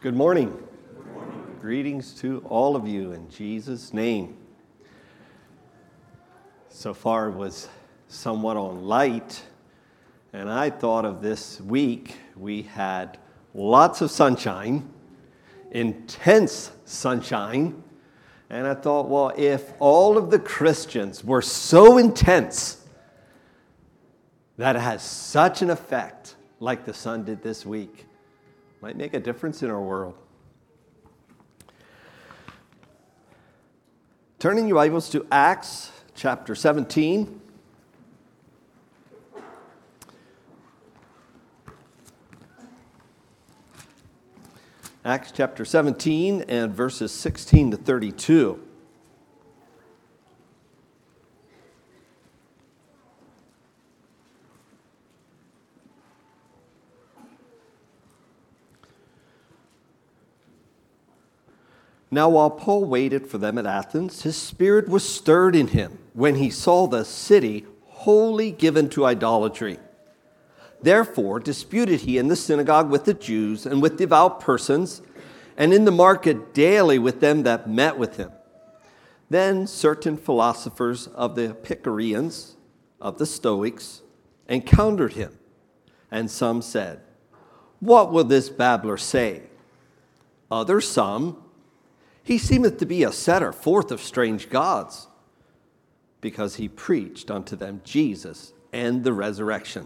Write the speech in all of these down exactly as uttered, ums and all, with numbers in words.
Good morning. Good morning. Greetings to all of you in Jesus' name. So far it was somewhat on light, and I thought of this week we had lots of sunshine, intense sunshine, and I thought, well, if all of the Christians were so intense that it has such an effect like the sun did this week, might make a difference in our world. Turning your Bibles to Acts chapter seventeen. Acts chapter seventeen and verses sixteen to thirty-two. Now while Paul waited for them at Athens, his spirit was stirred in him when he saw the city wholly given to idolatry. Therefore disputed he in the synagogue with the Jews and with devout persons, and in the market daily with them that met with him. Then certain philosophers of the Epicureans, of the Stoics, encountered him, and some said, "What will this babbler say?" Others some, "He seemeth to be a setter forth of strange gods," because he preached unto them Jesus and the resurrection.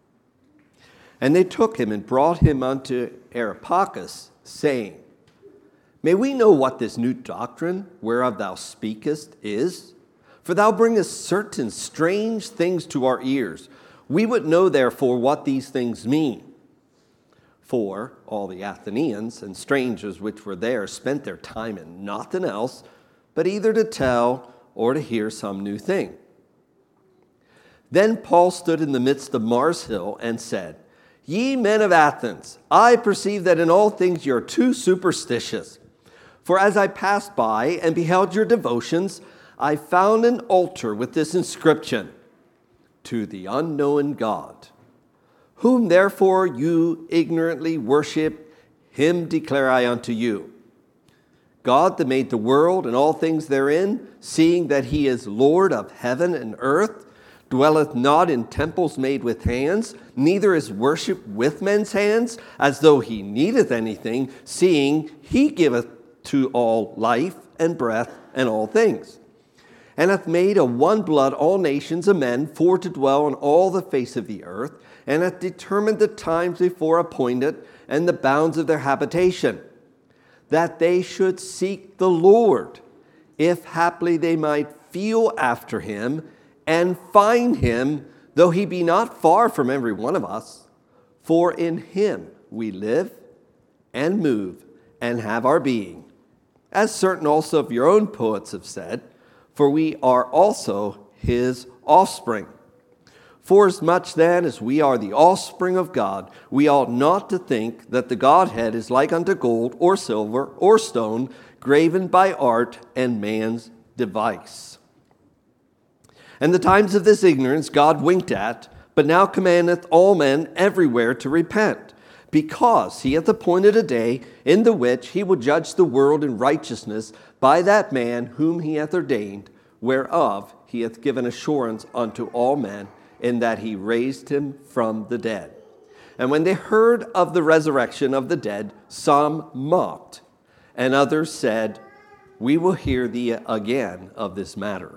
And they took him and brought him unto Areopagus, saying, "May we know what this new doctrine whereof thou speakest is? For thou bringest certain strange things to our ears. We would know therefore what these things mean." For all the Athenians and strangers which were there spent their time in nothing else, but either to tell or to hear some new thing. Then Paul stood in the midst of Mars Hill and said, "Ye men of Athens, I perceive that in all things ye are too superstitious. For as I passed by and beheld your devotions, I found an altar with this inscription, To the unknown God. Whom therefore you ignorantly worship, him declare I unto you. God that made the world and all things therein, seeing that he is Lord of heaven and earth, dwelleth not in temples made with hands, neither is worship with men's hands, as though he needeth anything, seeing he giveth to all life and breath and all things. And hath made of one blood all nations of men for to dwell on all the face of the earth, and hath determined the times before appointed and the bounds of their habitation, that they should seek the Lord, if haply they might feel after him, and find him, though he be not far from every one of us. For in him we live and move and have our being, as certain also of your own poets have said, for we are also his offspring. Forasmuch then as we are the offspring of God, we ought not to think that the Godhead is like unto gold or silver or stone, graven by art and man's device. And the times of this ignorance God winked at, but now commandeth all men everywhere to repent, because he hath appointed a day in the which he will judge the world in righteousness by that man whom he hath ordained, whereof he hath given assurance unto all men, in that he raised him from the dead. And when they heard of the resurrection of the dead, some mocked, and others said, "We will hear thee again of this matter."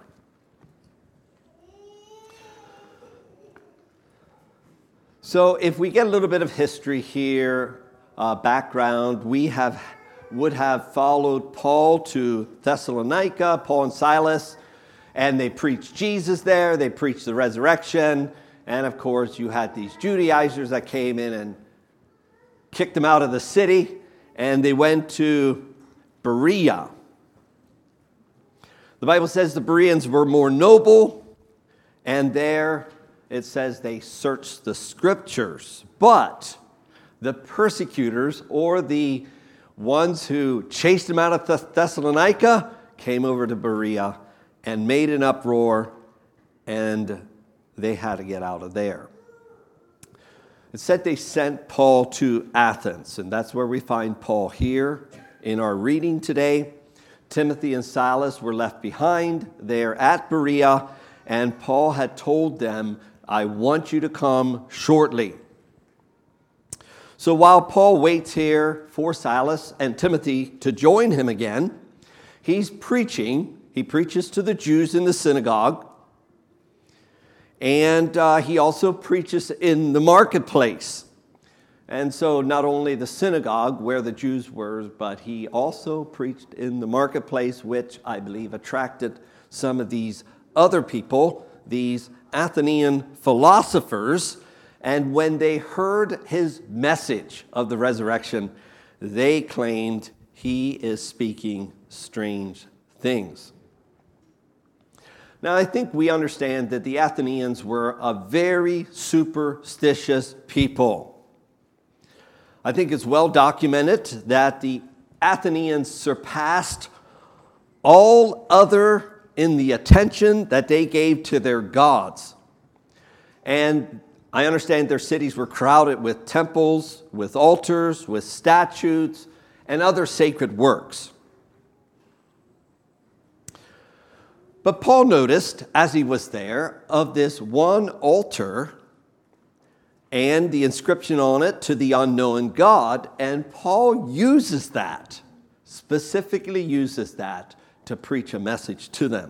So if we get a little bit of history here, uh, background, we have would have followed Paul to Thessalonica, Paul and Silas, and they preached Jesus there, they preached the resurrection, and of course you had these Judaizers that came in and kicked them out of the city, and they went to Berea. The Bible says the Bereans were more noble, and there it says they searched the scriptures. But the persecutors, or the ones who chased them out of Thessalonica, came over to Berea and made an uproar, and they had to get out of there. It said they sent Paul to Athens, and that's where we find Paul here in our reading today. Timothy and Silas were left behind there at Berea, and Paul had told them, I want you to come shortly. So while Paul waits here for Silas and Timothy to join him again, he's preaching. He preaches to the Jews in the synagogue, and uh, he also preaches in the marketplace. And so not only the synagogue where the Jews were, but he also preached in the marketplace, which I believe attracted some of these other people, these Athenian philosophers. And when they heard his message of the resurrection, they claimed he is speaking strange things. Now, I think we understand that the Athenians were a very superstitious people. I think it's well documented that the Athenians surpassed all other in the attention that they gave to their gods. And I understand their cities were crowded with temples, with altars, with statues, and other sacred works. But Paul noticed, as he was there, of this one altar and the inscription on it to the unknown God, and Paul uses that, specifically uses that to preach a message to them.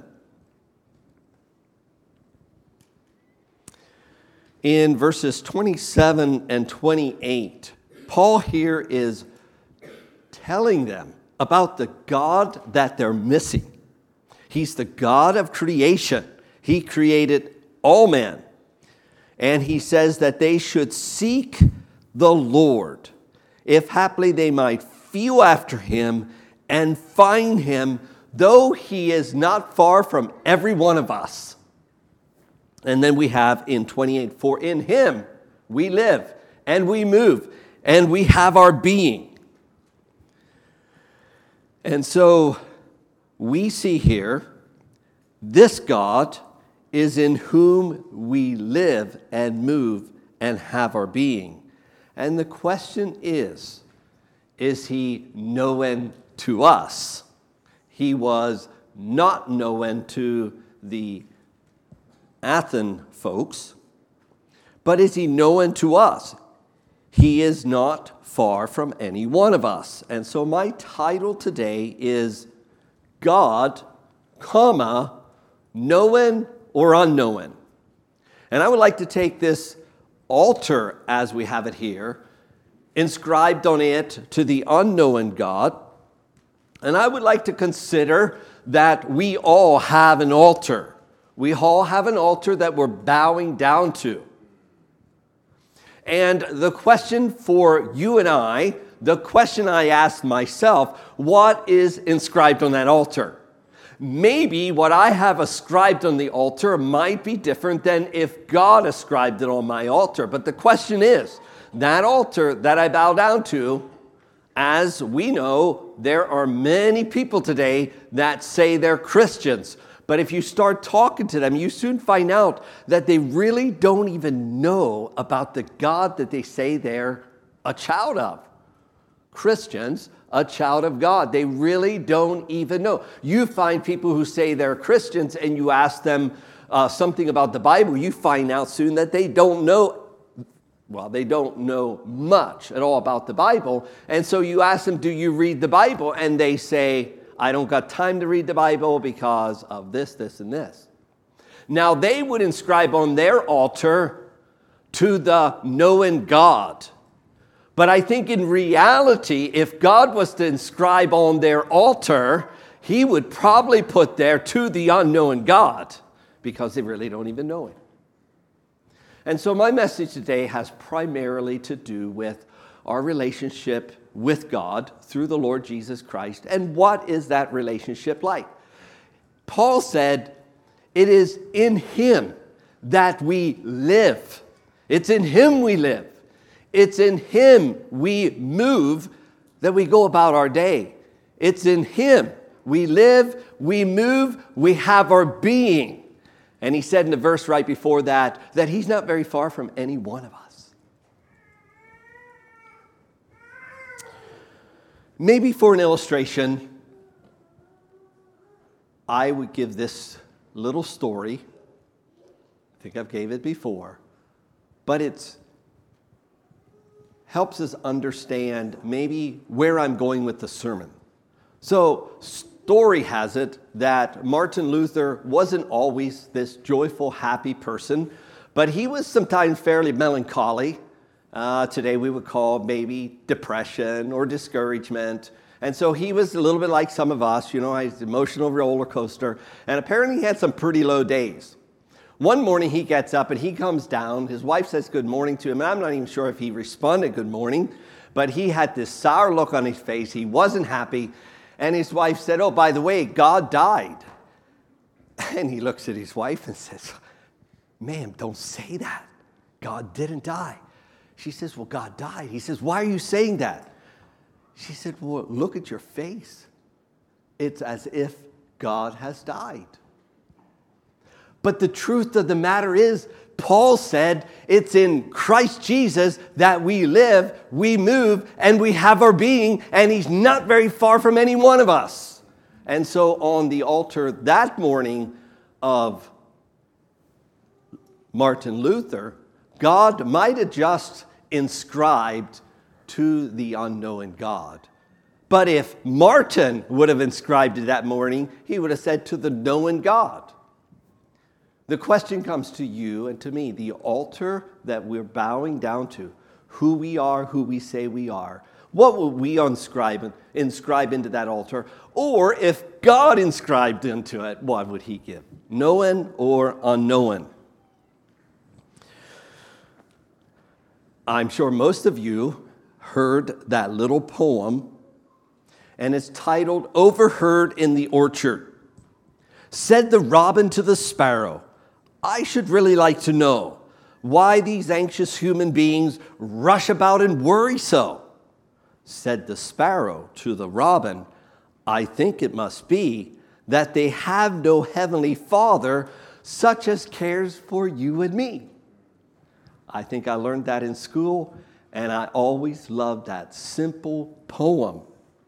In verses twenty-seven and twenty-eight, Paul here is telling them about the God that they're missing. He's the God of creation. He created all men. And he says that they should seek the Lord, if haply they might feel after him and find him, though he is not far from every one of us. And then we have in twenty-eight, for in him we live and we move and we have our being. And so we see here, this God is in whom we live and move and have our being. And the question is, is he known to us? He was not known to the Athens folks, but is he known to us? He is not far from any one of us. And so my title today is God, comma, known or unknown. And I would like to take this altar as we have it here, inscribed on it to the unknown God, and I would like to consider that we all have an altar. We all have an altar that we're bowing down to. And the question for you and I, the question I asked myself, what is inscribed on that altar? Maybe what I have ascribed on the altar might be different than if God ascribed it on my altar. But the question is, that altar that I bow down to, as we know, there are many people today that say they're Christians. But if you start talking to them, you soon find out that they really don't even know about the God that they say they're a child of. Christians, a child of God. They really don't even know. You find people who say they're Christians and you ask them uh, something about the Bible, you find out soon that they don't know, well, they don't know much at all about the Bible. And so you ask them, do you read the Bible? And they say, I don't got time to read the Bible because of this, this, and this. Now, they would inscribe on their altar to the known God. But I think in reality, if God was to inscribe on their altar, he would probably put there to the unknown God because they really don't even know him. And so my message today has primarily to do with our relationship with God through the Lord Jesus Christ. And what is that relationship like? Paul said, it is in him that we live. It's in him we live. It's in him we move, that we go about our day. It's in him we live, we move, we have our being. And he said in the verse right before that, that he's not very far from any one of us. Maybe for an illustration, I would give this little story. I think I've gave it before, but it helps us understand maybe where I'm going with the sermon. So, story has it that Martin Luther wasn't always this joyful, happy person, but he was sometimes fairly melancholy. Uh, today we would call maybe depression or discouragement. And so he was a little bit like some of us, you know, he's an emotional roller coaster. And apparently he had some pretty low days. One morning he gets up and he comes down. His wife says good morning to him. And I'm not even sure if he responded good morning, but he had this sour look on his face. He wasn't happy. And his wife said, oh, by the way, God died. And he looks at his wife and says, ma'am, don't say that. God didn't die. She says, well, God died. He says, why are you saying that? She said, well, look at your face. It's as if God has died. But the truth of the matter is, Paul said, it's in Christ Jesus that we live, we move, and we have our being, and he's not very far from any one of us. And so on the altar that morning of Martin Luther, God might have just inscribed to the unknown God. But if Martin would have inscribed it that morning, he would have said to the known God. The question comes to you and to me, the altar that we're bowing down to, who we are, who we say we are. What will we inscribe, inscribe into that altar? Or if God inscribed into it, what would he give? Known or unknown? I'm sure most of you heard that little poem, and it's titled, Overheard in the Orchard. Said the robin to the sparrow, I should really like to know why these anxious human beings rush about and worry so. Said the sparrow to the robin, I think it must be that they have no heavenly Father such as cares for you and me. I think I learned that in school, and I always loved that simple poem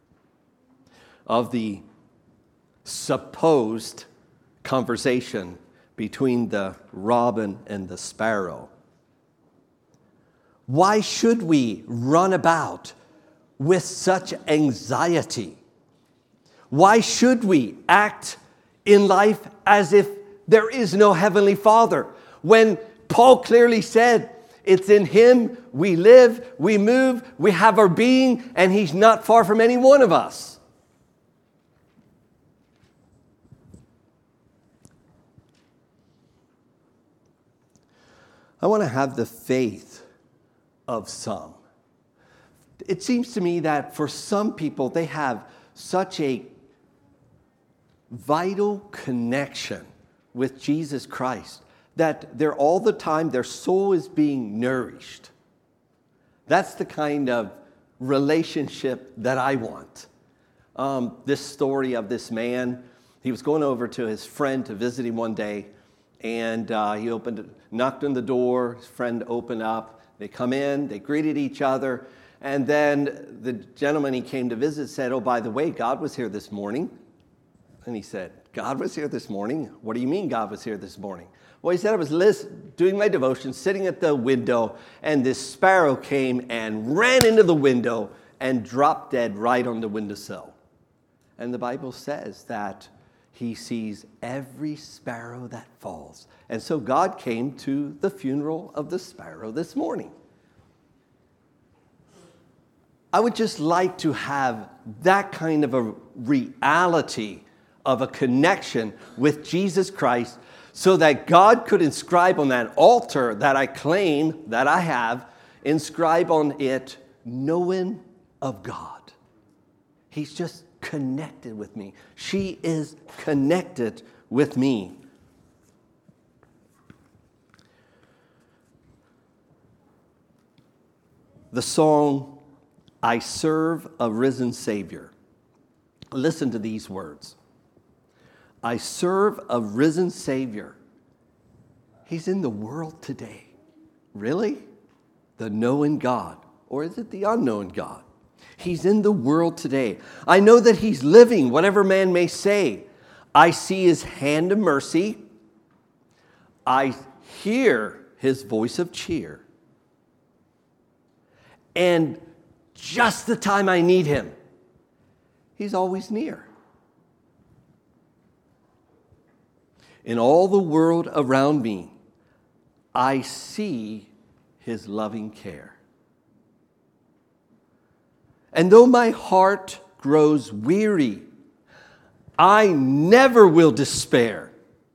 of the supposed conversation between the robin and the sparrow. Why should we run about with such anxiety? Why should we act in life as if there is no heavenly Father when Paul clearly said, it's in him we live, we move, we have our being, and he's not far from any one of us. I want to have the faith of some. It seems to me that for some people, they have such a vital connection with Jesus Christ that they're all the time, their soul is being nourished. That's the kind of relationship that I want. Um, this story of this man, he was going over to his friend to visit him one day, and uh, he opened, knocked on the door. His friend opened up. They come in, they greeted each other, and then the gentleman he came to visit said, oh, by the way, God was here this morning. And he said, God was here this morning? What do you mean God was here this morning? Well, he said, I was list- doing my devotion, sitting at the window, and this sparrow came and ran into the window and dropped dead right on the windowsill. And the Bible says that he sees every sparrow that falls. And so God came to the funeral of the sparrow this morning. I would just like to have that kind of a reality of a connection with Jesus Christ so that God could inscribe on that altar that I claim that I have, inscribe on it, knowing of God. He's just connected with me. She is connected with me. The song, I Serve a Risen Savior. Listen to these words. I serve a risen Savior. He's in the world today. Really? The knowing God. Or is it the unknown God? He's in the world today. I know that he's living, whatever man may say. I see his hand of mercy. I hear his voice of cheer. And just the time I need him, he's always near. In all the world around me, I see his loving care. And though my heart grows weary, I never will despair.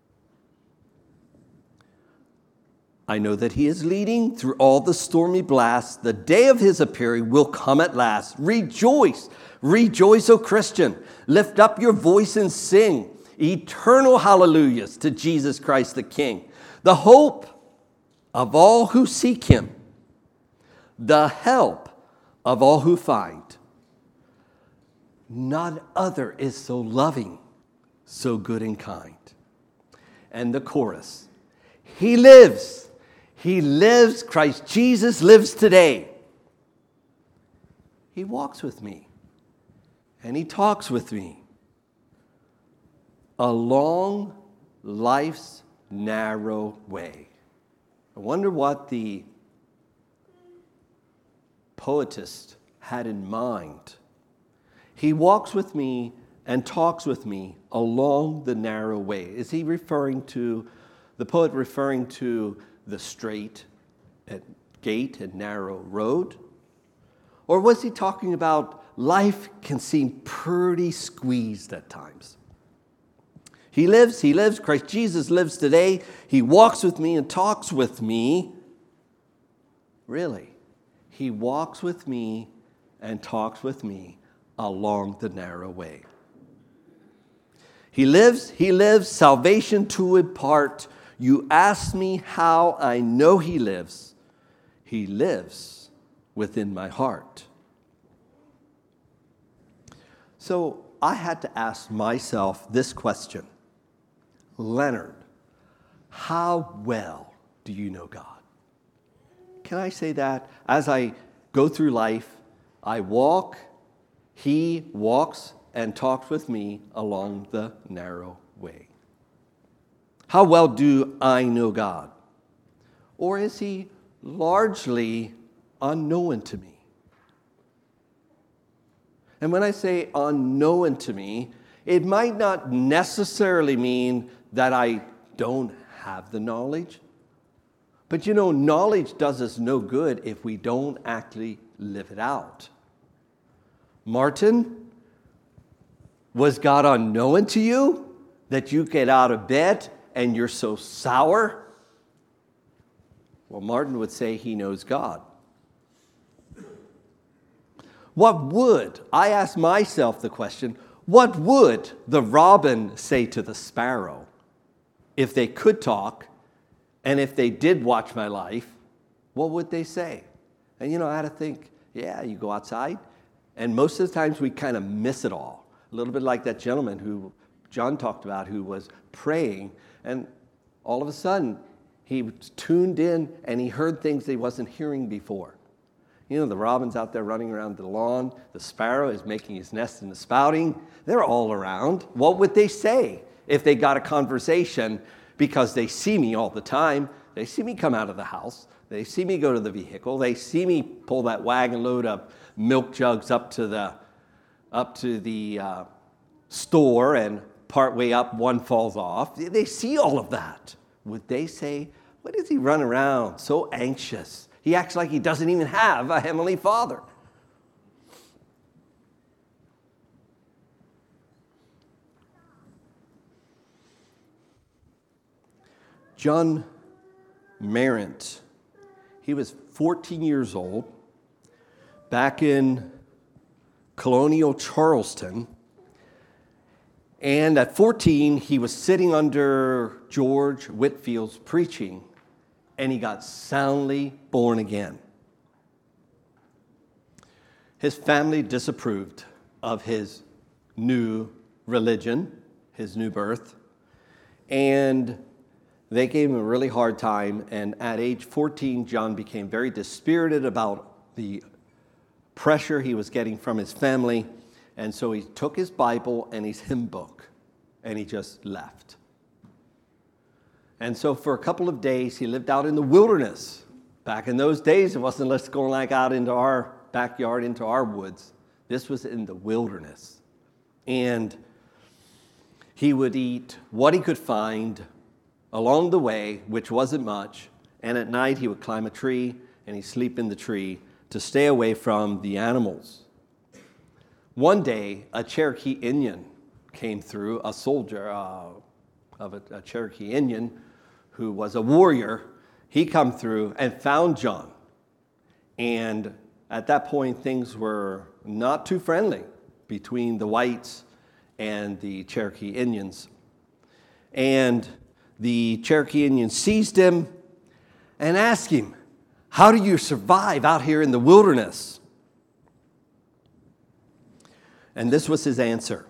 I know that he is leading through all the stormy blasts. The day of his appearing will come at last. Rejoice, rejoice, O Christian. Lift up your voice and sing eternal hallelujahs to Jesus Christ the King, the hope of all who seek him, the help of all who find. None other is so loving, so good and kind. And the chorus, he lives, he lives, Christ Jesus lives today. He walks with me, and he talks with me along life's narrow way. I wonder what the poetist had in mind. He walks with me and talks with me along the narrow way. Is he referring to, the poet referring to the straight gate and narrow road? Or was he talking about life can seem pretty squeezed at times? He lives, he lives, Christ Jesus lives today. He walks with me and talks with me. Really, he walks with me and talks with me along the narrow way. He lives, he lives, salvation to impart. You ask me how I know he lives. He lives within my heart. So I had to ask myself this question. Leonard, how well do you know God? Can I say that? As I go through life, I walk, he walks and talks with me along the narrow way. How well do I know God? Or is he largely unknown to me? And when I say unknown to me, it might not necessarily mean that I don't have the knowledge. But you know, knowledge does us no good if we don't actually live it out. Martin, was God unknown to you that you get out of bed and you're so sour? Well, Martin would say he knows God. What would, I ask myself the question, what would the robin say to the sparrow if they could talk, and if they did watch my life? What would they say? And you know, I had to think, yeah, you go outside, and most of the times we kind of miss it all. A little bit like that gentleman who John talked about who was praying, and all of a sudden he tuned in and he heard things he wasn't hearing before. You know, the robin's out there running around the lawn. The sparrow is making his nest in the spouting. They're all around. What would they say if they got a conversation? Because they see me all the time. They see me come out of the house. They see me go to the vehicle. They see me pull that wagon load of milk jugs up to the up to the uh, store, and partway up, one falls off. They see all of that. Would they say, "Why does he run around so anxious? He acts like he doesn't even have a Heavenly Father." John Marrant, he was fourteen years old back in colonial Charleston. And at fourteen, he was sitting under George Whitefield's preaching, and he got soundly born again. His family disapproved of his new religion, his new birth, and they gave him a really hard time. And at age fourteen, John became very dispirited about the pressure he was getting from his family. And so he took his Bible and his hymn book, and he just left. And so for a couple of days, he lived out in the wilderness. Back in those days, it wasn't let's go like out into our backyard, into our woods. This was in the wilderness. And he would eat what he could find along the way, which wasn't much. And at night, he would climb a tree, and he'd sleep in the tree to stay away from the animals. One day, a Cherokee Indian came through, a soldier uh, of a, a Cherokee Indian who was a warrior. He come through and found John. And at that point, things were not too friendly between the whites and the Cherokee Indians. And the Cherokee Indian seized him and asked him, "How do you survive out here in the wilderness?" And this was his answer.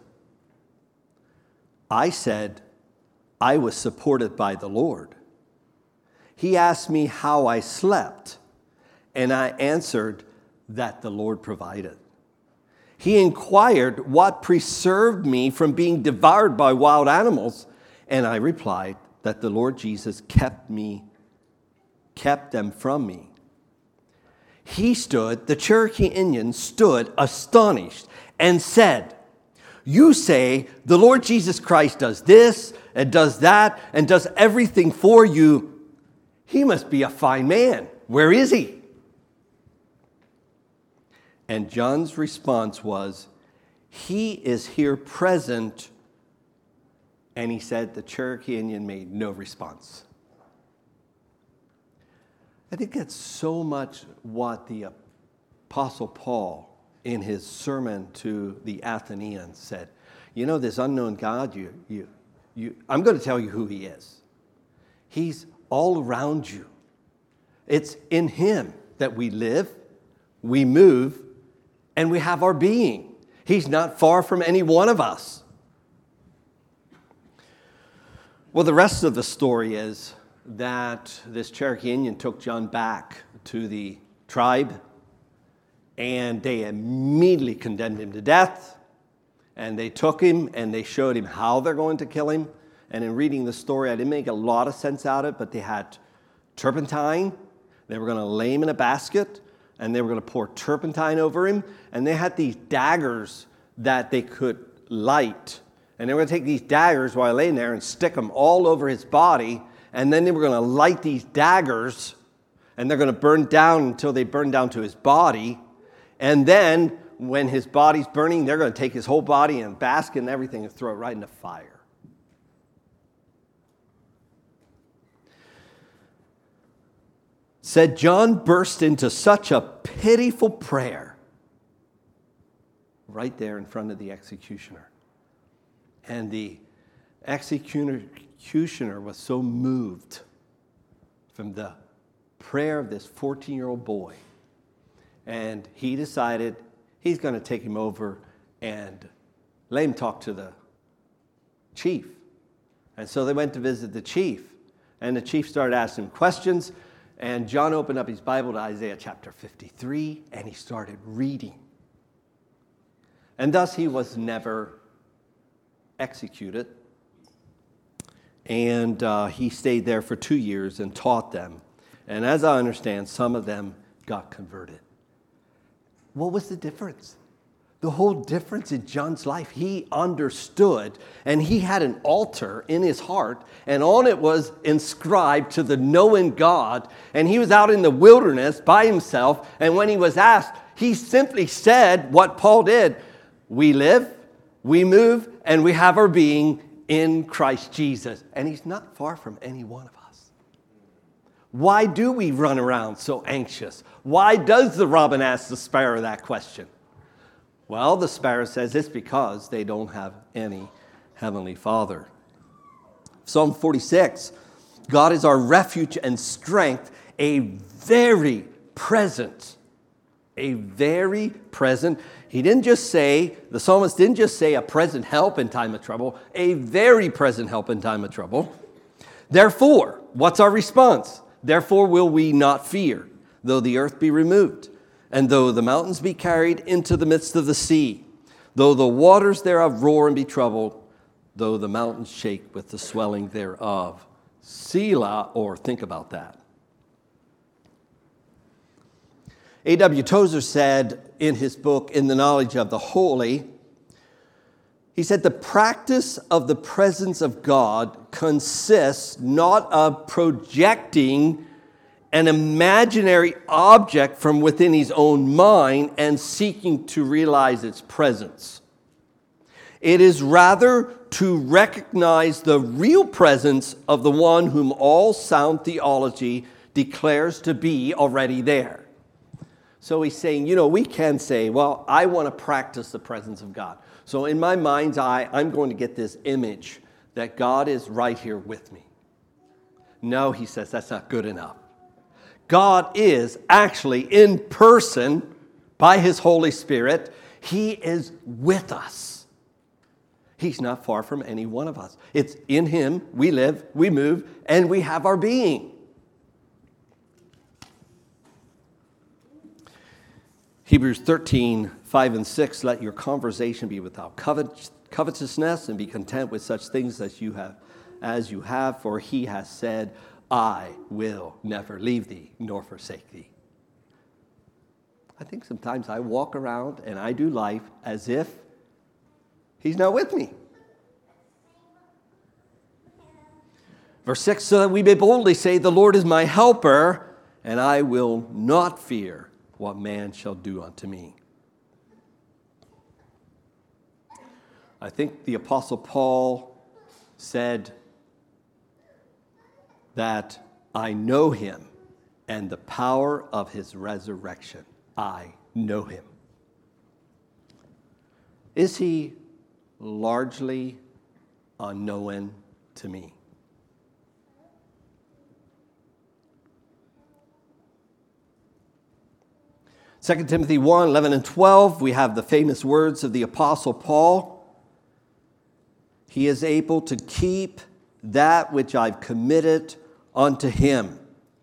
"I said I was supported by the Lord. He asked me how I slept, and I answered that the Lord provided. He inquired what preserved me from being devoured by wild animals, and I replied that the Lord Jesus kept me, kept them from me." He stood, the Cherokee Indian stood astonished and said, "You say the Lord Jesus Christ does this and does that and does everything for you. He must be a fine man. Where is he?" And John's response was, "He is here present." And he said the Cherokee Indian made no response. I think that's so much what the Apostle Paul in his sermon to the Athenians said. You know, this unknown God, you, you, you, I'm going to tell you who he is. He's all around you. It's in him that we live, we move, and we have our being. He's not far from any one of us. Well, the rest of the story is that this Cherokee Indian took John back to the tribe, and they immediately condemned him to death. And they took him and they showed him how they're going to kill him. And in reading the story, I didn't make a lot of sense out of it, but they had turpentine. They were going to lay him in a basket, and they were going to pour turpentine over him. And they had these daggers that they could light. And they were going to take these daggers while laying there and stick them all over his body. And then they were going to light these daggers, and they're going to burn down until they burn down to his body. And then when his body's burning, they're going to take his whole body and basket and everything and throw it right in the fire. Said John burst into such a pitiful prayer right there in front of the executioner. And the executioner was so moved from the prayer of this fourteen-year-old boy. And he decided he's going to take him over and let him talk to the chief. And so they went to visit the chief. And the chief started asking him questions. And John opened up his Bible to Isaiah chapter fifty-three, and he started reading. And thus he was never executed. And uh, he stayed there for two years and taught them. And as I understand, some of them got converted. What was the difference? The whole difference in John's life, he understood, and he had an altar in his heart, and on it was inscribed to the knowing God, and he was out in the wilderness by himself, and when he was asked, he simply said what Paul did: we live, we move, and we have our being in Christ Jesus. And he's not far from any one of us. Why do we run around so anxious? Why does the robin ask the sparrow that question? Well, the sparrow says it's because they don't have any heavenly Father. Psalm forty-six, God is our refuge and strength, a very present, a very present. He didn't just say, the psalmist didn't just say a present help in time of trouble, a very present help in time of trouble. Therefore, what's our response? Therefore will we not fear, though the earth be removed, And though the mountains be carried into the midst of the sea, though the waters thereof roar and be troubled, though the mountains shake with the swelling thereof. Selah, or think about that. A W Tozer said in his book, In the Knowledge of the Holy, he said, the practice of the presence of God consists not of projecting an imaginary object from within his own mind and seeking to realize its presence. It is rather to recognize the real presence of the one whom all sound theology declares to be already there. So he's saying, you know, we can say, well, I want to practice the presence of God. So in my mind's eye, I'm going to get this image that God is right here with me. No, he says, that's not good enough. God is actually in person by his Holy Spirit. He is with us. He's not far from any one of us. It's in him we live, we move, and we have our being. Hebrews thirteen, five and six, let your conversation be without covet- covetousness and be content with such things as you have, as you have, for he has said, I will never leave thee nor forsake thee. I think sometimes I walk around and I do life as if he's not with me. Verse six, so that we may boldly say, the Lord is my helper, and I will not fear what man shall do unto me. I think the Apostle Paul said that I know him and the power of his resurrection. I know him. Is he largely unknown to me? Second Timothy one, eleven and twelve, we have the famous words of the Apostle Paul. He is able to keep that which I've committed unto him.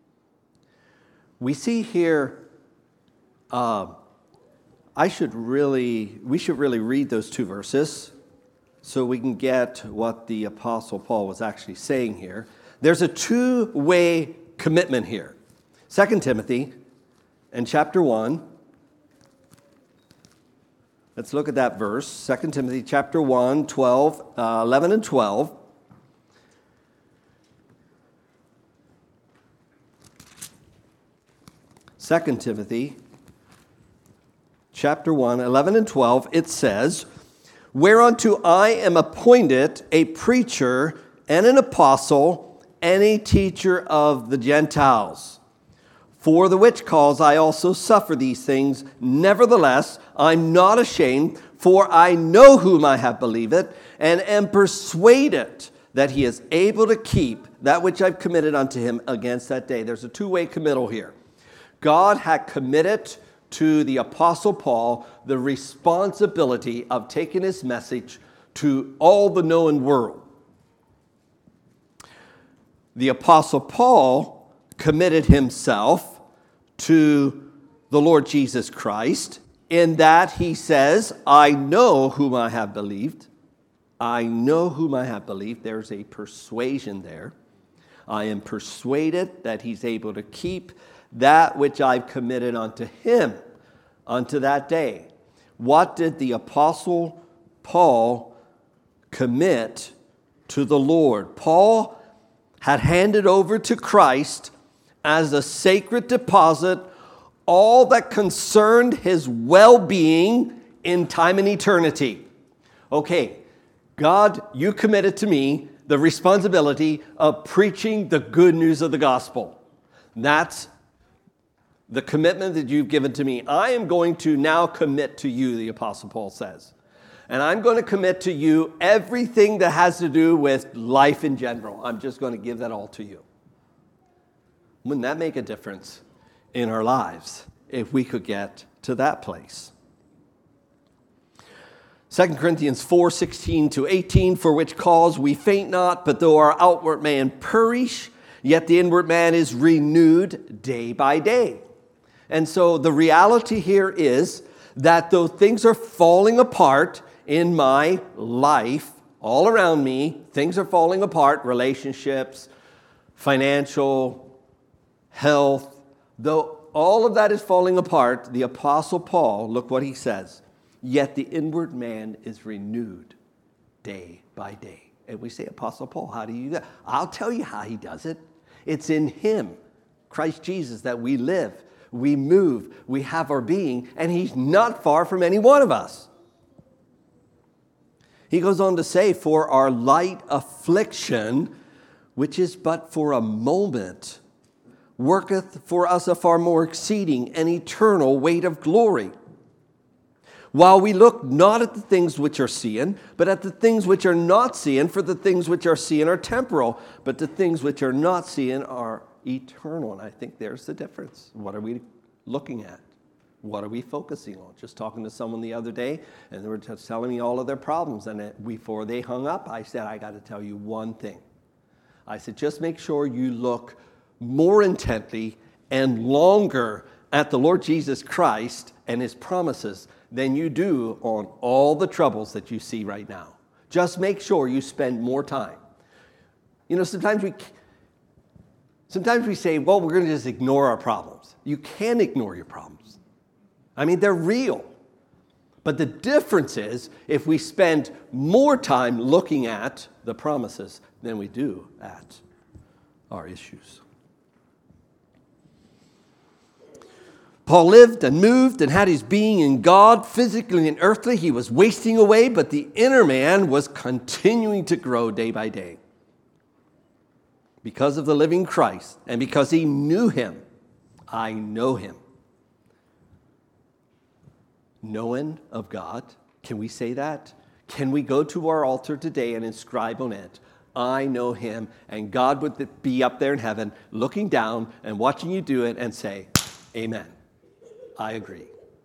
We see here, uh, I should really, we should really read those two verses so we can get what the Apostle Paul was actually saying here. There's a two-way commitment here. Second Timothy and chapter one. Let's look at that verse. Second Timothy chapter one, twelve, uh, eleven and twelve. Second Timothy chapter one, eleven and twelve, it says, whereunto I am appointed a preacher and an apostle and a teacher of the Gentiles. For the which cause I also suffer these things. Nevertheless, I'm not ashamed, for I know whom I have believed, and am persuaded that he is able to keep that which I've committed unto him against that day. There's a two-way committal here. God had committed to the Apostle Paul the responsibility of taking his message to all the known world. The Apostle Paul committed himself to the Lord Jesus Christ in that he says, I know whom I have believed. I know whom I have believed. There's a persuasion there. I am persuaded that he's able to keep that which I've committed unto him unto that day. What did the Apostle Paul commit to the Lord? Paul had handed over to Christ as a sacred deposit all that concerned his well-being in time and eternity. Okay, God, you committed to me the responsibility of preaching the good news of the gospel. That's the commitment that you've given to me. I am going to now commit to you, the Apostle Paul says. And I'm going to commit to you everything that has to do with life in general. I'm just going to give that all to you. Wouldn't that make a difference in our lives if we could get to that place? Second Corinthians four, sixteen to eighteen, for which cause we faint not, but though our outward man perish, yet the inward man is renewed day by day. And so the reality here is that though things are falling apart in my life, all around me, things are falling apart, relationships, financial, health, though all of that is falling apart, the Apostle Paul, look what he says, yet the inward man is renewed day by day. And we say, Apostle Paul, how do you do that? I'll tell you how he does it. It's in him, Christ Jesus, that we live, we move, we have our being, and he's not far from any one of us. He goes on to say, for our light affliction, which is but for a moment, worketh for us a far more exceeding and eternal weight of glory. While we look not at the things which are seen, but at the things which are not seen, for the things which are seen are temporal, but the things which are not seen are eternal. And I think there's the difference. What are we looking at? What are we focusing on? Just talking to someone the other day, and they were just telling me all of their problems. And before they hung up, I said, I got to tell you one thing. I said, just make sure you look more intently and longer at the Lord Jesus Christ and his promises than you do on all the troubles that you see right now. Just make sure you spend more time. You know, sometimes we sometimes we say, well, we're going to just ignore our problems. You can ignore your problems. I mean, they're real. But the difference is if we spend more time looking at the promises than we do at our issues. Paul lived and moved and had his being in God, physically and earthly. He was wasting away, but the inner man was continuing to grow day by day. Because of the living Christ and because he knew him, I know him. Knowing of God, can we say that? Can we go to our altar today and inscribe on it, I know him, and God would be up there in heaven looking down and watching you do it and say, amen. I agree.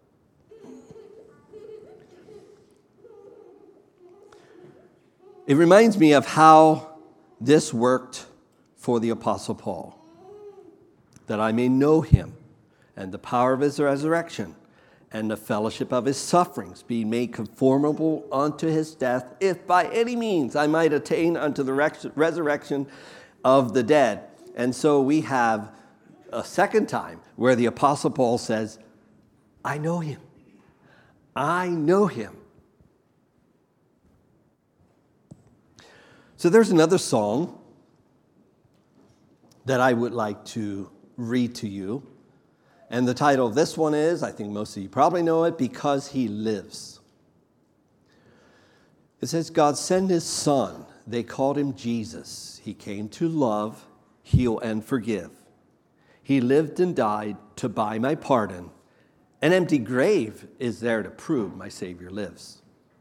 It reminds me of how this worked for the Apostle Paul, that I may know him and the power of his resurrection and the fellowship of his sufferings, being made conformable unto his death, if by any means I might attain unto the resurrection of the dead. And so we have a second time where the Apostle Paul says, I know him. I know him. So there's another song that I would like to read to you. And the title of this one is, I think most of you probably know it, Because He Lives. It says, God sent his son. They called him Jesus. He came to love, heal, and forgive. He lived and died to buy my pardon. An empty grave is there to prove my Savior lives.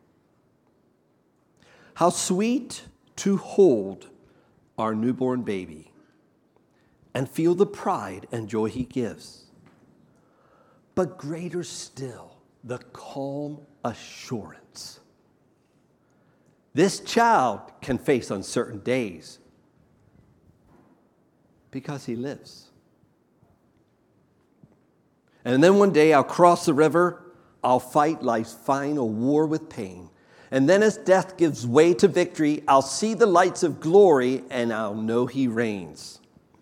How sweet to hold our newborn baby and feel the pride and joy he gives. But greater still, the calm assurance. This child can face uncertain days because he lives. And then one day I'll cross the river, I'll fight life's final war with pain. And then as death gives way to victory, I'll see the lights of glory and I'll know he reigns.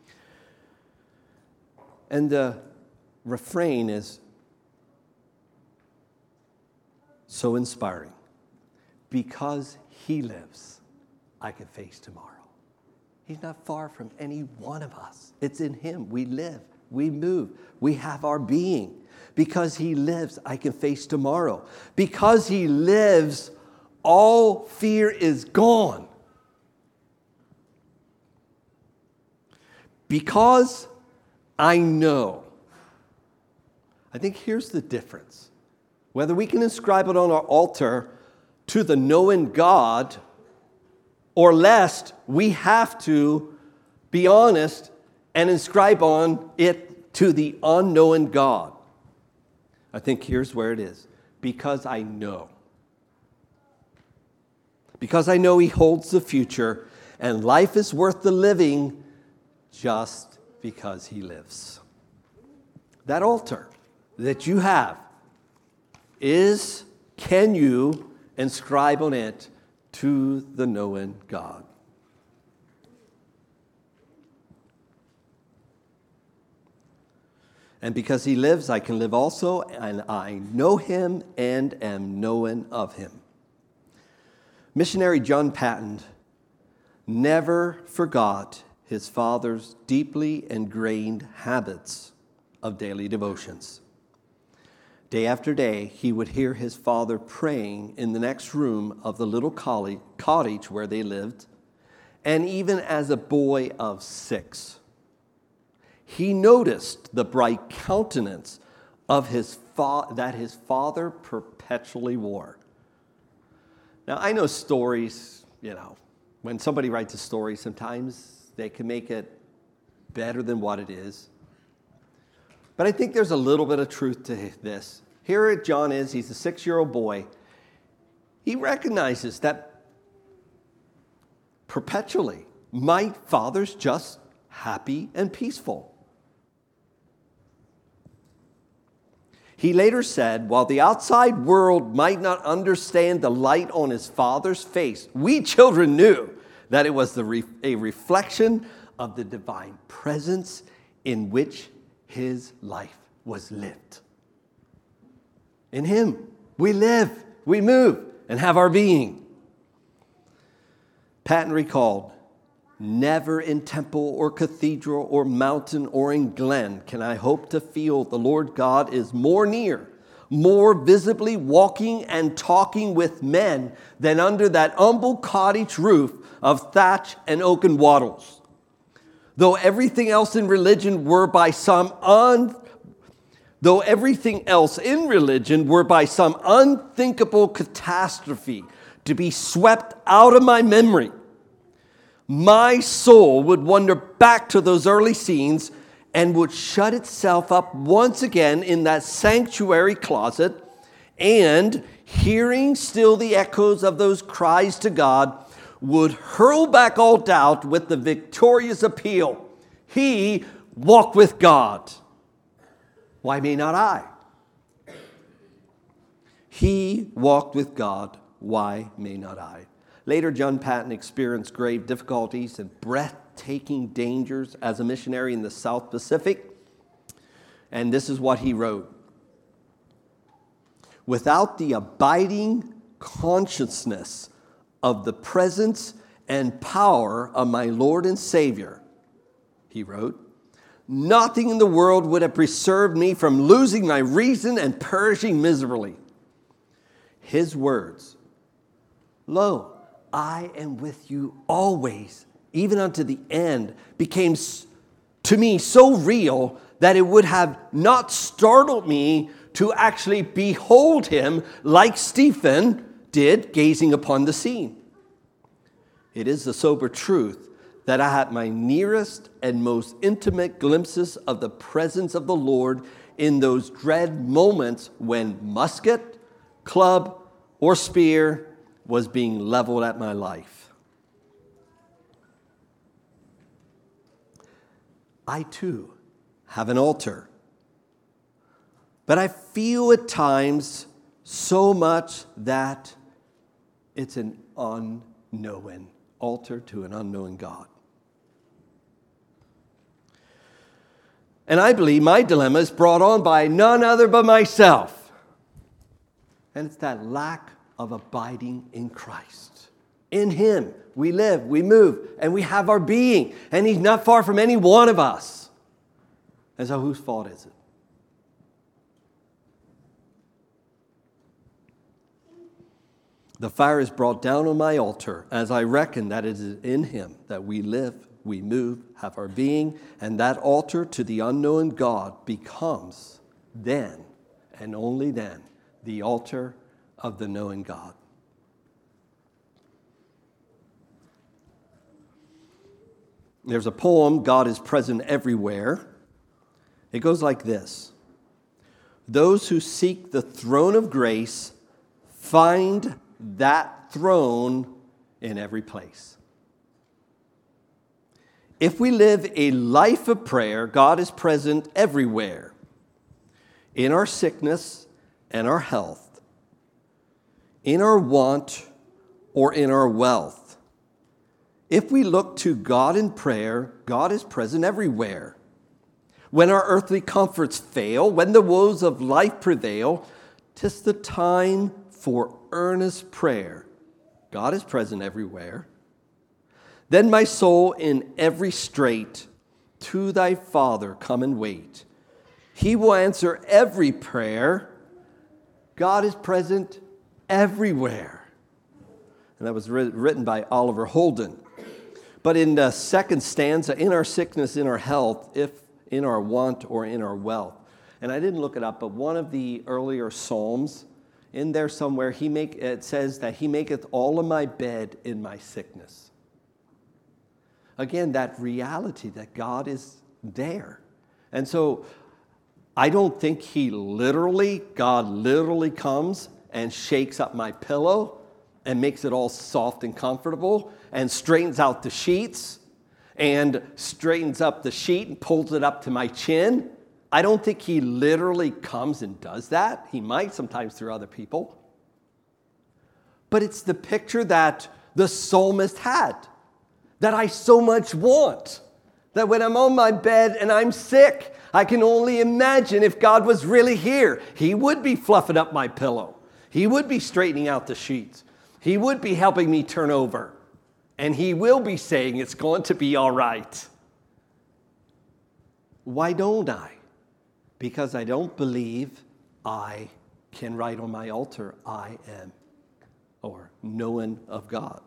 And the refrain is so inspiring. Because he lives, I can face tomorrow. He's not far from any one of us. It's in him. We live. We move. We have our being. Because he lives, I can face tomorrow. Because he lives, all fear is gone. Because I know. I think here's the difference. Whether we can inscribe it on our altar to the knowing God, or lest we have to be honest and inscribe on it to the unknown God. I think here's where it is. Because I know. Because I know he holds the future, and life is worth the living just because he lives. that altar that you have, is, can you inscribe on it to the knowing God? And because he lives, I can live also, and I know him and am known of him. Missionary John Paton never forgot his father's deeply ingrained habits of daily devotions. Day after day, he would hear his father praying in the next room of the little cottage where they lived, and even as a boy of six, he noticed the bright countenance of his fa- that his father perpetually wore. Now, I know stories, you know, when somebody writes a story, sometimes they can make it better than what it is. But I think there's a little bit of truth to this. Here John is, he's a six-year-old boy. He recognizes that perpetually, my father's just happy and peaceful. He later said, while the outside world might not understand the light on his father's face, we children knew that it was the re- a reflection of the divine presence in which his life was lived. In him, we live, we move, and have our being. Paton recalled, never in temple or cathedral or mountain or in glen can I hope to feel the Lord God is more near, more visibly walking and talking with men than under that humble cottage roof of thatch and oaken wattles. Though everything else in religion were by some un, though everything else in religion were by some unthinkable catastrophe to be swept out of my memory, my soul would wander back to those early scenes and would shut itself up once again in that sanctuary closet, and, hearing still the echoes of those cries to God, would hurl back all doubt with the victorious appeal, he walked with God. Why may not I? He walked with God. Why may not I? Later, John Paton experienced grave difficulties and breathtaking dangers as a missionary in the South Pacific. And this is what he wrote. Without the abiding consciousness of the presence and power of my Lord and Savior, he wrote, nothing in the world would have preserved me from losing my reason and perishing miserably. His words, lo, I am with you always, even unto the end, became to me so real that it would have not startled me to actually behold him like Stephen did, gazing upon the scene. It is the sober truth that I had my nearest and most intimate glimpses of the presence of the Lord in those dread moments when musket, club, or spear was being leveled at my life. I too have an altar, but I feel at times so much that it's an unknown altar to an unknowing God. And I believe my dilemma is brought on by none other but myself. And it's that lack of abiding in Christ. In him, we live, we move, and we have our being. And he's not far from any one of us. And so whose fault is it? The fire is brought down on my altar as I reckon that it is in him that we live, we move, have our being, and that altar to the unknown God becomes then, and only then, the altar of the knowing God. There's a poem, God is present everywhere. It goes like this. Those who seek the throne of grace find that throne in every place. If we live a life of prayer, God is present everywhere. in our sickness and our health, in our want or in our wealth. If we look to God in prayer, God is present everywhere. When our earthly comforts fail, when the woes of life prevail, 'tis the time for earnest prayer. God is present everywhere. Then my soul in every strait, to thy Father come and wait. He will answer every prayer. God is present everywhere. And that was written by Oliver Holden. But in the second stanza, in our sickness, in our health, if in our want or in our wealth. And I didn't look it up, but one of the earlier Psalms, in there somewhere, he make it says that he maketh all of my bed in my sickness. Again, that reality that God is there. And so I don't think he literally, God literally comes and shakes up my pillow and makes it all soft and comfortable and straightens out the sheets and straightens up the sheet and pulls it up to my chin. I don't think he literally comes and does that. He might sometimes through other people. But it's the picture that the psalmist had, that I so much want, that when I'm on my bed and I'm sick, I can only imagine if God was really here, he would be fluffing up my pillow. He would be straightening out the sheets. He would be helping me turn over. And he will be saying it's going to be all right. Why don't I? Because I don't believe I can write on my altar, I am, or known of God.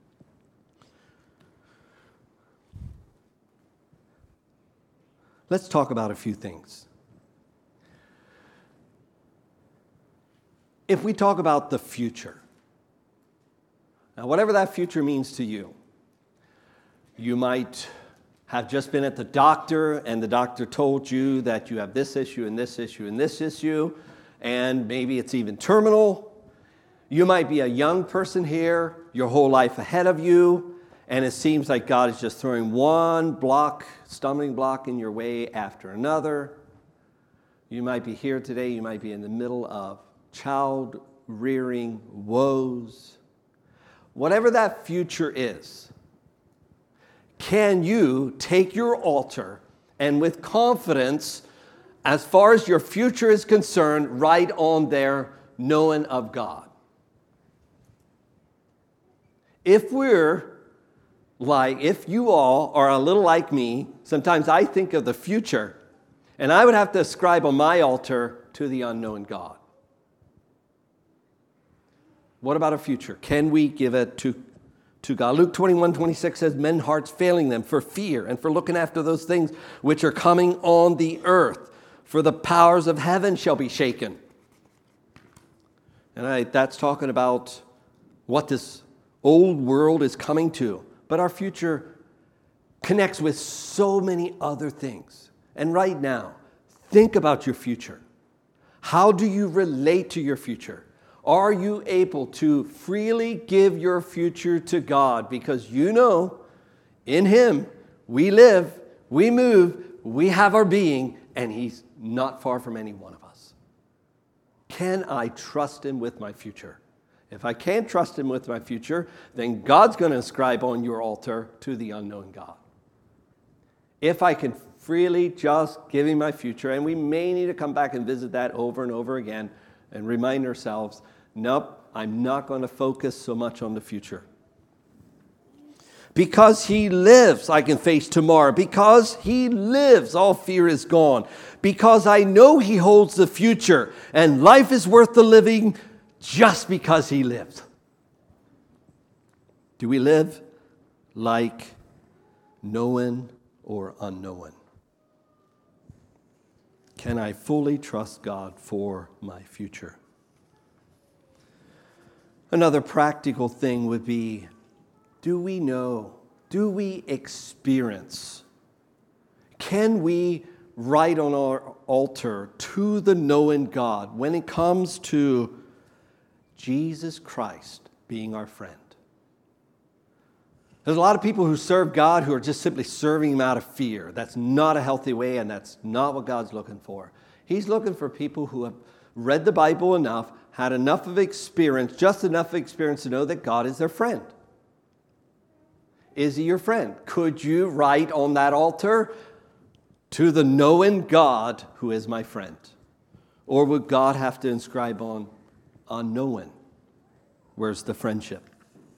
Let's talk about a few things. If we talk about the future, now whatever that future means to you, you might have just been at the doctor and the doctor told you that you have this issue and this issue and this issue, and maybe it's even terminal. You might be a young person here, your whole life ahead of you, and it seems like God is just throwing one block, stumbling block in your way after another. You might be here today, you might be in the middle of child rearing woes. Whatever that future is, can you take your altar and with confidence, as far as your future is concerned, write on there, knowing of God? If we're like, if you all are a little like me, sometimes I think of the future, and I would have to ascribe on my altar to the unknown God. What about a future? Can we give it to, to God? Luke twenty-one twenty-six says, men's hearts failing them for fear and for looking after those things which are coming on the earth, for the powers of heaven shall be shaken. And I, that's talking about what this old world is coming to. But our future connects with so many other things. And right now, think about your future. How do you relate to your future? Are you able to freely give your future to God? Because you know, in him, we live, we move, we have our being, and he's not far from any one of us. Can I trust him with my future? If I can't trust him with my future, then God's going to ascribe on your altar to the unknown God. If I can freely just give him my future, and we may need to come back and visit that over and over again and remind ourselves, nope, I'm not going to focus so much on the future. Because he lives, I can face tomorrow. Because he lives, all fear is gone. Because I know he holds the future, and life is worth the living just because he lives. Do we live like known or unknown? Can I fully trust God for my future? Another practical thing would be, do we know, do we experience, can we write on our altar to the knowing God when it comes to Jesus Christ being our friend? There's a lot of people who serve God who are just simply serving him out of fear. That's not a healthy way, and that's not what God's looking for. He's looking for people who have read the Bible enough, had enough of experience, just enough experience to know that God is their friend. Is he your friend? Could you write on that altar, to the knowing God who is my friend? Or would God have to inscribe on unknowing? Where's the friendship?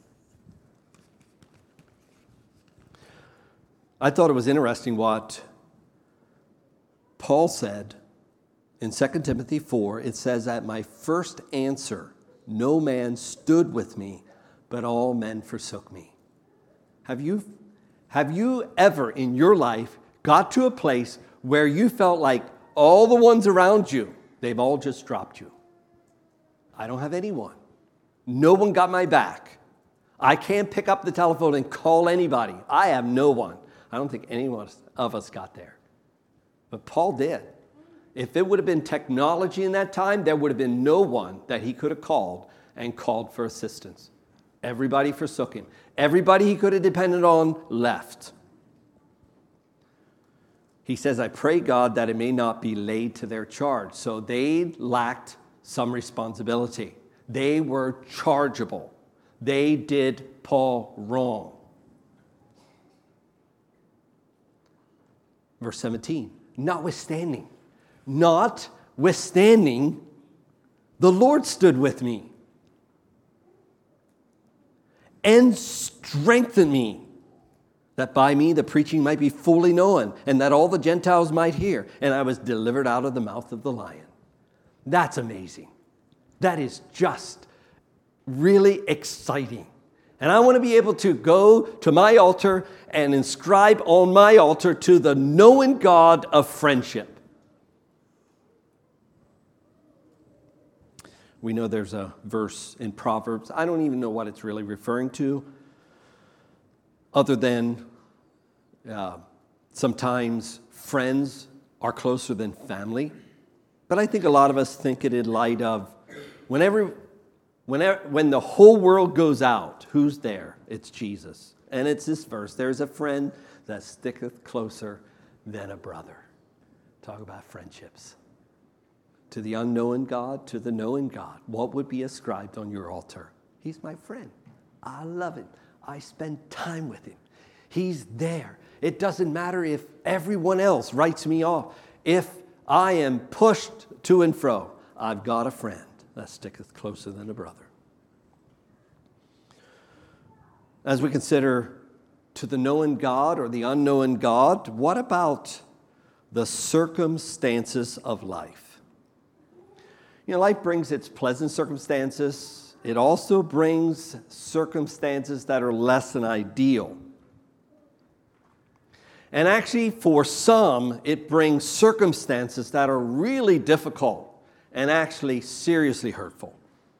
I thought it was interesting what Paul said in Second Timothy four. It says, at my first answer, no man stood with me, but all men forsook me. Have you, have you ever in your life got to a place where you felt like all the ones around you, they've all just dropped you? I don't have anyone. No one got my back. I can't pick up the telephone and call anybody. I have no one. I don't think any one of us got there. But Paul did. If it would have been technology in that time, there would have been no one that he could have called and called for assistance. Everybody forsook him. Everybody he could have depended on left. He says, I pray God that it may not be laid to their charge. So they lacked some responsibility. They were chargeable. They did Paul wrong. Verse seventeen, notwithstanding, notwithstanding, the Lord stood with me and strengthened me, that by me the preaching might be fully known, and that all the Gentiles might hear. And I was delivered out of the mouth of the lion. That's amazing. That is just really exciting. And I want to be able to go to my altar and inscribe on my altar to the knowing God of friendship. We know there's a verse in Proverbs. I don't even know what it's really referring to, other than uh, sometimes friends are closer than family. But I think a lot of us think it in light of whenever, whenever, when the whole world goes out, who's there? It's Jesus. And it's this verse, there's a friend that sticketh closer than a brother. Talk about friendships. To the unknown God, to the knowing God, what would be ascribed on your altar? He's my friend. I love him. I spend time with him. He's there. It doesn't matter if everyone else writes me off. If I am pushed to and fro, I've got a friend that sticketh closer than a brother. As we consider to the knowing God or the unknown God, what about the circumstances of life? You know, life brings its pleasant circumstances. It also brings circumstances that are less than ideal. And actually, for some, it brings circumstances that are really difficult and actually seriously hurtful.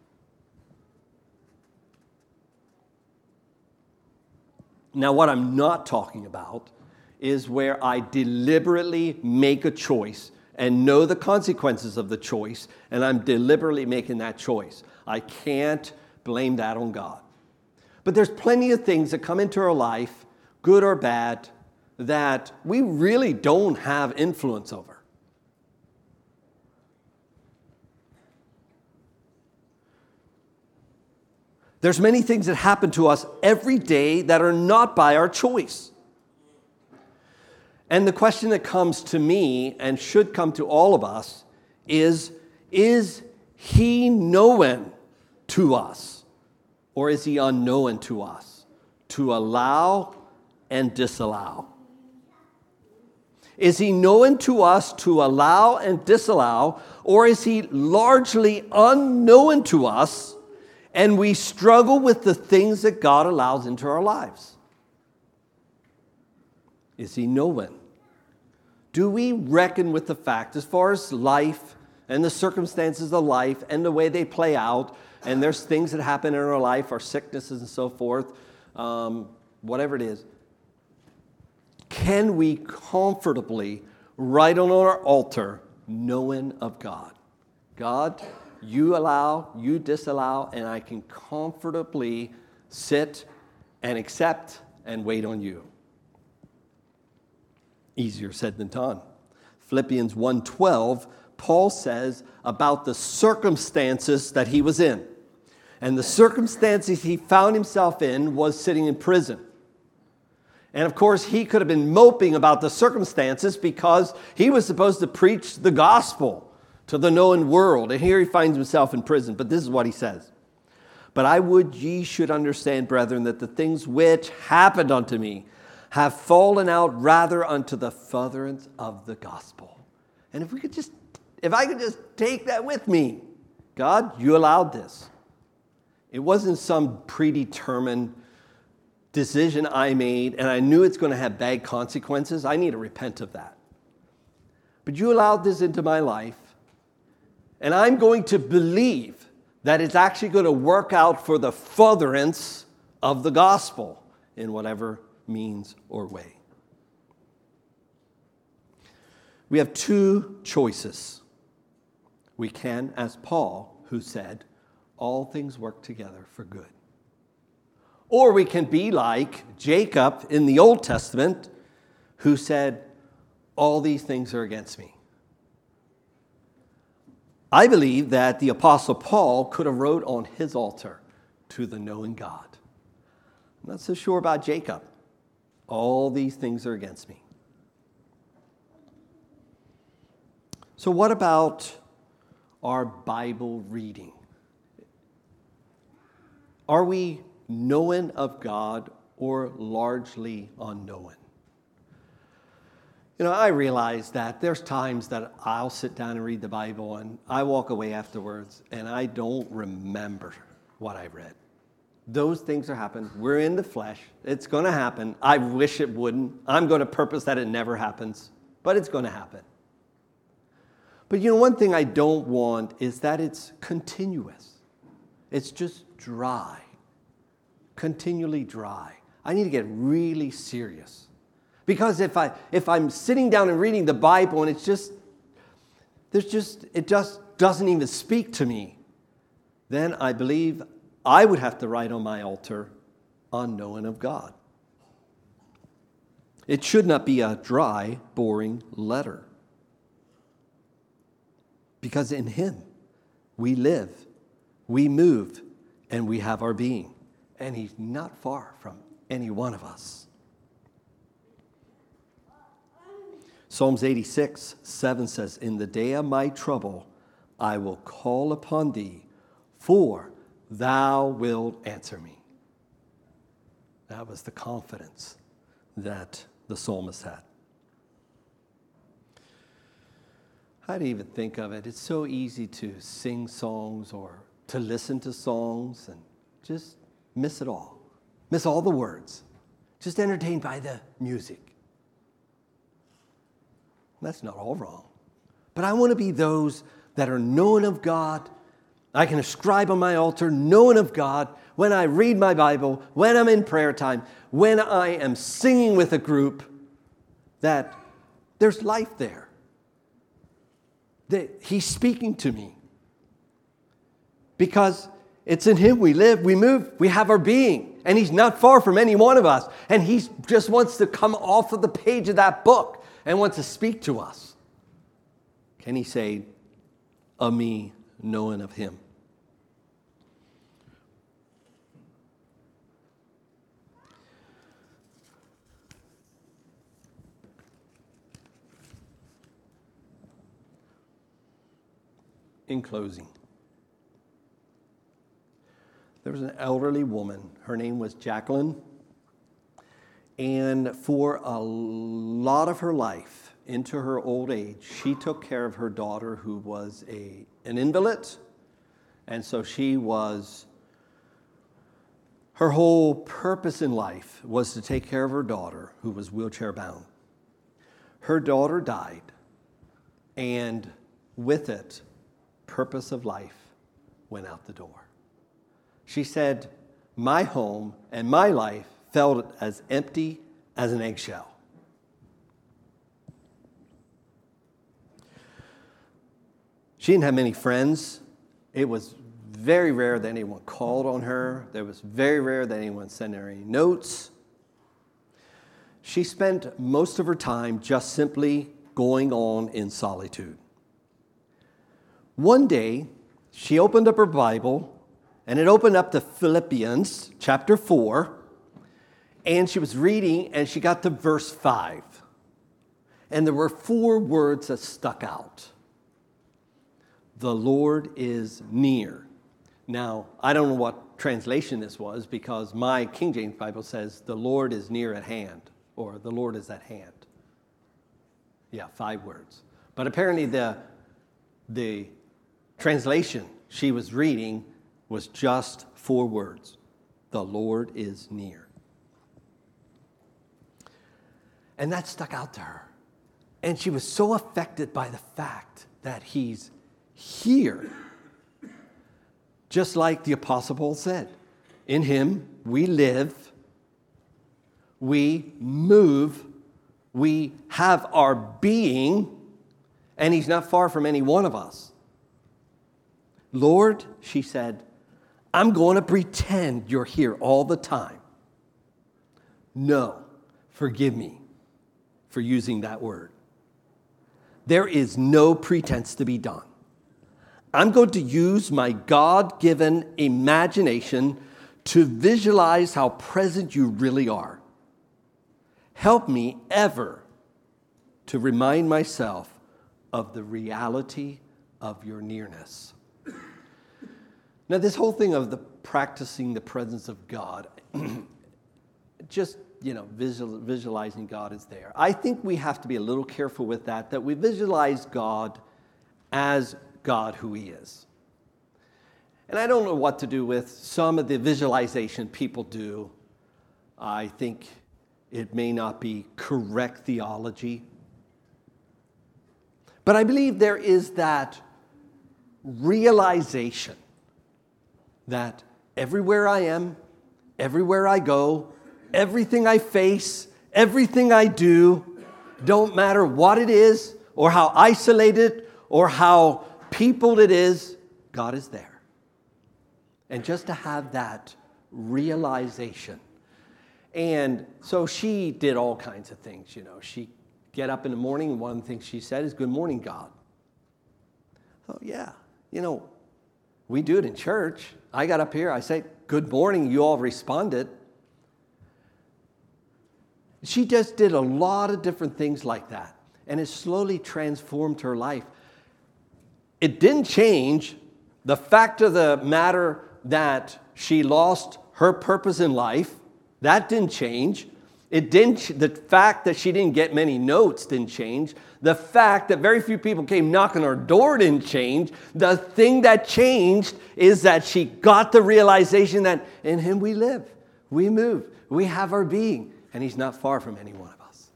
Now, what I'm not talking about is where I deliberately make a choice and know the consequences of the choice, and I'm deliberately making that choice. I can't blame that on God. But there's plenty of things that come into our life, good or bad, that we really don't have influence over. There's many things that happen to us every day that are not by our choice. And the question that comes to me and should come to all of us is, is he known to us or is he unknown to us? To allow and disallow. Is he known to us to allow and disallow, or is he largely unknown to us and we struggle with the things that God allows into our lives? Is he known? Do we reckon with the fact, as far as life and the circumstances of life and the way they play out, and there's things that happen in our life, our sicknesses and so forth, um, whatever it is, can we comfortably write on our altar knowing of God? God, you allow, you disallow, and I can comfortably sit and accept and wait on you. Easier said than done. Philippians one twelve, Paul says about the circumstances that he was in. And the circumstances he found himself in was sitting in prison. And of course, he could have been moping about the circumstances because he was supposed to preach the gospel to the known world. And here he finds himself in prison. But this is what he says. But I would ye should understand, brethren, that the things which happened unto me have fallen out rather unto the furtherance of the gospel. And if we could just, if I could just take that with me, God, you allowed this. It wasn't some predetermined decision I made, and I knew it's going to have bad consequences. I need to repent of that. But you allowed this into my life, and I'm going to believe that it's actually going to work out for the furtherance of the gospel in whatever means or way. We have two choices. We can, as Paul, who said, all things work together for good. Or we can be like Jacob in the Old Testament, who said, all these things are against me. I believe that the Apostle Paul could have wrote on his altar, to the knowing God. I'm not so sure about Jacob. All these things are against me. So what about our Bible reading? Are we knowing of God or largely unknowing? You know, I realize that there's times that I'll sit down and read the Bible and I walk away afterwards and I don't remember what I read. Those things are happening. We're in the flesh. It's going to happen. I wish it wouldn't. I'm going to purpose that it never happens, but it's going to happen. But you know, one thing I don't want is that it's continuous. It's just dry. Continually dry. I need to get really serious. Because if I if I'm sitting down and reading the Bible and it's just there's just it just doesn't even speak to me, then I believe I would have to write on my altar, unknowing of God. It should not be a dry, boring letter. Because in Him we live, we move, and we have our being. And He's not far from any one of us. Psalms eighty-six, seven says, in the day of my trouble, I will call upon thee, for thou wilt answer me. That was the confidence that the psalmist had. I didn't even think of it. It's so easy to sing songs or to listen to songs and just miss it all. Miss all the words. Just entertained by the music. That's not all wrong. But I want to be those that are known of God. I can ascribe on my altar, known of God, when I read my Bible, when I'm in prayer time, when I am singing with a group, that there's life there. That He's speaking to me. Because it's in Him we live, we move, we have our being. And He's not far from any one of us. And He just wants to come off of the page of that book and wants to speak to us. Can He say, of me, knowing of Him? In closing, there was an elderly woman. Her name was Jacqueline. And for a lot of her life, into her old age, she took care of her daughter who was a, an invalid. And so she was, her whole purpose in life was to take care of her daughter who was wheelchair bound. Her daughter died, and with it, purpose of life went out the door. She said, my home and my life felt as empty as an eggshell. She didn't have many friends. It was very rare that anyone called on her. It was very rare that anyone sent her any notes. She spent most of her time just simply going on in solitude. One day, she opened up her Bible, and it opened up to Philippians chapter four, and she was reading, and she got to verse five. And there were four words that stuck out. The Lord is near. Now, I don't know what translation this was, because my King James Bible says the Lord is near at hand, or the Lord is at hand. Yeah, five words. But apparently the, the translation she was reading was just four words. The Lord is near. And that stuck out to her. And she was so affected by the fact that he's here. Just like the Apostle Paul said, in him we live, we move, we have our being, and he's not far from any one of us. Lord, she said, I'm going to pretend you're here all the time. No, forgive me for using that word. There is no pretense to be done. I'm going to use my God-given imagination to visualize how present you really are. Help me ever to remind myself of the reality of your nearness. Now, this whole thing of the practicing the presence of God, just, you know, visual, visualizing God is there. I think we have to be a little careful with that, that we visualize God as God who he is. And I don't know what to do with some of the visualization people do. I think it may not be correct theology. But I believe there is that realization that everywhere I am, everywhere I go, everything I face, everything I do, don't matter what it is or how isolated or how peopled it is, God is there. And just to have that realization. And so she did all kinds of things, you know. She get up in the morning, and one of the things she said is, "Good morning, God." So yeah, you know, we do it in church. I got up here, I say, "Good morning," you all responded. She just did a lot of different things like that, and it slowly transformed her life. It didn't change the fact of the matter that she lost her purpose in life. That didn't change. It didn't. The fact that she didn't get many notes didn't change. The fact that very few people came knocking on her door didn't change. The thing that changed is that she got the realization that in him we live, we move, we have our being, and he's not far from any one of us.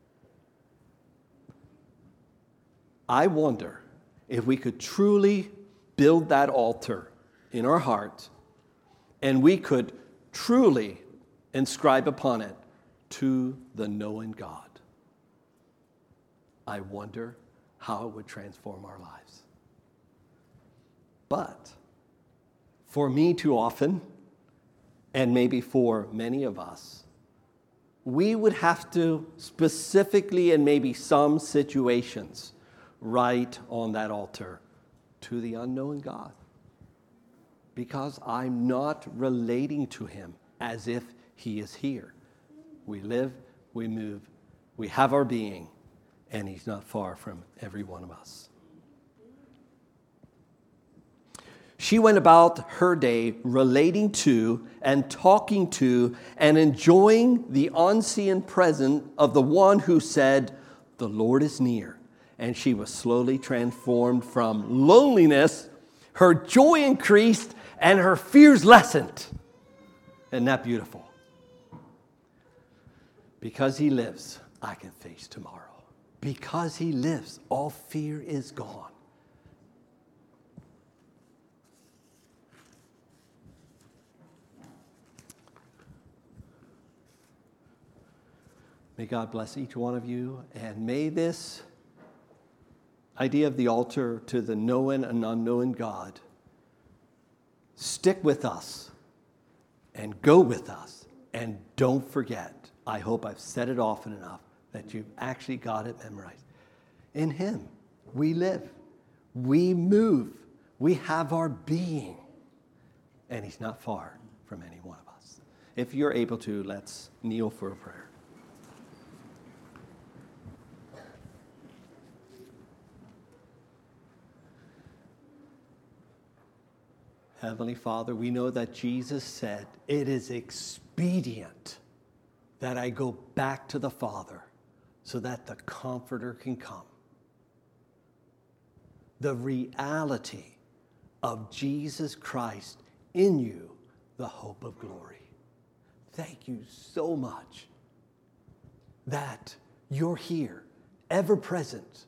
I wonder if we could truly build that altar in our heart, and we could truly inscribe upon it, "To the knowing God." I wonder how it would transform our lives. But for me too often, and maybe for many of us, we would have to specifically, in maybe some situations, write on that altar, "To the unknown God." Because I'm not relating to him as if he is here. We live, we move, we have our being, and he's not far from every one of us. She went about her day relating to and talking to and enjoying the unseen presence of the one who said, "The Lord is near." And she was slowly transformed from loneliness. Her joy increased and her fears lessened. Isn't that beautiful? Because he lives, I can face tomorrow. Because he lives, all fear is gone. May God bless each one of you, and may this idea of the altar to the known and unknown God stick with us and go with us. And don't forget, I hope I've said it often enough, that you've actually got it memorized. In him, we live, We move. We have our being. And he's not far from any one of us. If you're able to, let's kneel for a prayer. Heavenly Father, we know that Jesus said, it is expedient that I go back to the Father so that the Comforter can come. The reality of Jesus Christ in you, the hope of glory. Thank you so much that you're here, ever present.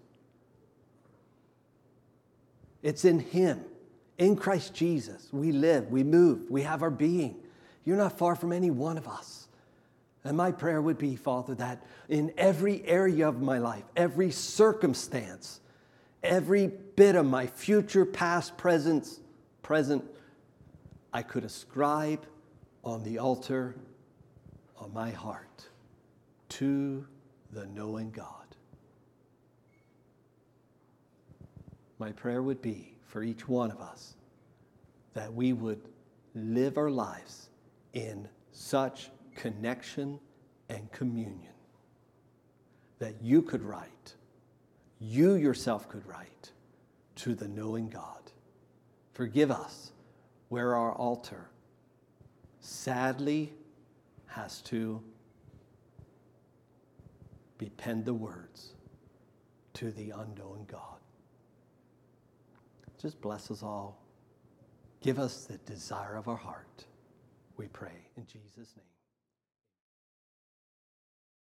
It's in him. In Christ Jesus, we live, we move, we have our being. You're not far from any one of us. And my prayer would be, Father, that in every area of my life, every circumstance, every bit of my future, past, present, present, I could ascribe on the altar of my heart to the knowing God. My prayer would be, for each one of us, that we would live our lives in such connection and communion that you could write, you yourself could write to the knowing God. Forgive us where our altar sadly has to be penned the words to the unknown God. Just bless us all. Give us the desire of our heart, we pray in Jesus' name.